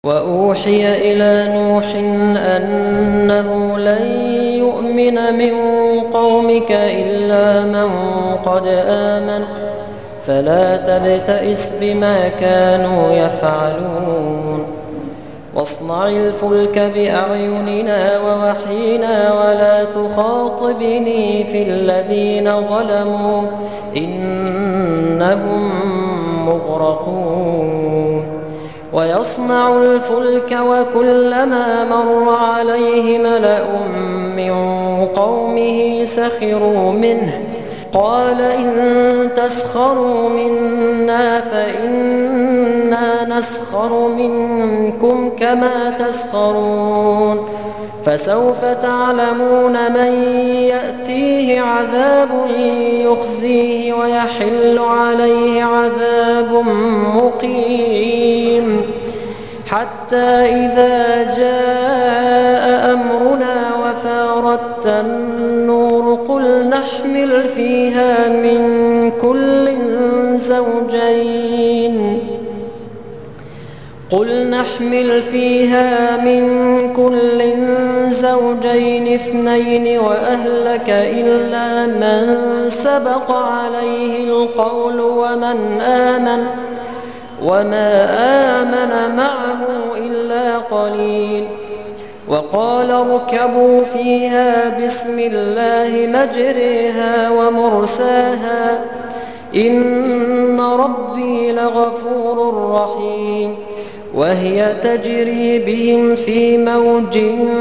وأوحي إلى نوح أنه لن يؤمن من قومك إلا من قد آمن فلا تبتئس بما كانوا يفعلون واصنع الفلك بأعيننا ووحينا ولا تخاطبني في الذين ظلموا إنهم مغرقون ويصنع الفلك وكلما مر عليه ملأ من قومه سخروا منه قال إن تسخروا منا فإنا نسخر منكم كما تسخرون فسوف تعلمون من يأتيه عذاب يخزيه ويحل عليه عذاب مقيم حتى إذا جاء أمرنا وفارت النور قل نحمل فيها من كل زوجين اثنين وأهلك إلا من سبق عليه القول وما آمن معه إلا قليل وقال اركبوا فيها بسم الله مجريها ومرساها إن ربي لغفور رحيم وهي تجري بهم في موج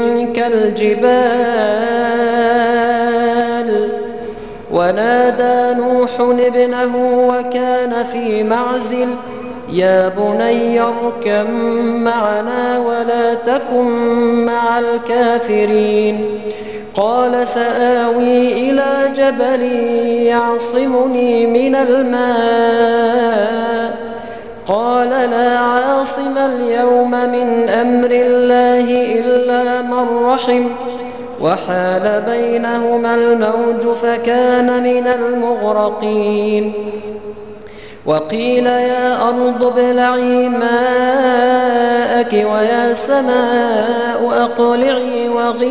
كالجبال ونادى نوح ابنه وكان في معزل يا بني اركب معنا ولا تكن مع الكافرين قال سآوي إلى جبل يعصمني من الماء قال لا عاصم اليوم من أمر الله إلا من رحم وحال بينهما الموج فكان من المغرقين وقيل يا أرض ابلعي ماءك ويا سماء أقلعي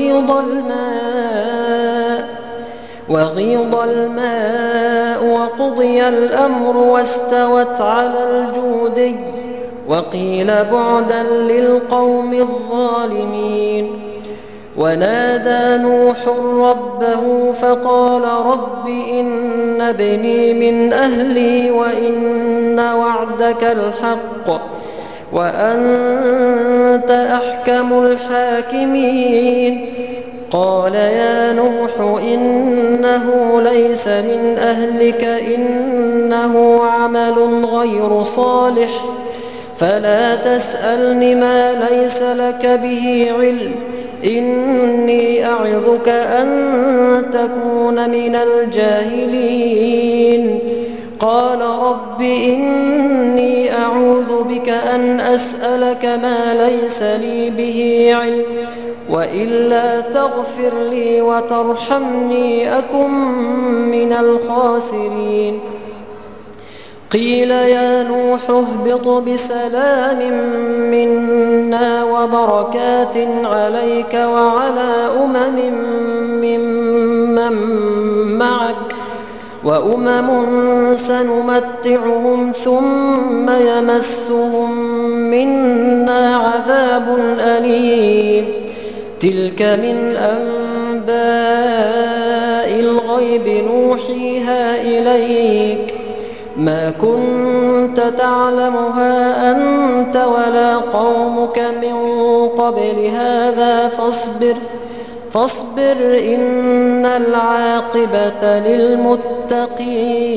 وغيض الماء وقضي الأمر واستوت على الجودي وقيل بعدا للقوم الظالمين ونادى نوح ربه فقال رب إن ابني من أهلي وإن وعدك الحق وأنت أحكم الحاكمين قال يا نوح إنه ليس من أهلك إنه عمل غير صالح فلا تسألني ما ليس لك به علم إني أعظك أن تكون من الجاهلين قال رب إني أعوذ بك أن أسألك ما ليس لي به علم وإلا تغفر لي وترحمني أكن من الخاسرين قيل يا نوح اهبط بسلام منا وبركات عليك وعلى ممن معك وأمم سنمتعهم ثم يمسهم منا عذاب أليم تلك من أنباء الغيب نوحيها إليك ما كنت تعلمها أنت ولا قومك من قبل هذا فاصبر إن العاقبة للمتقين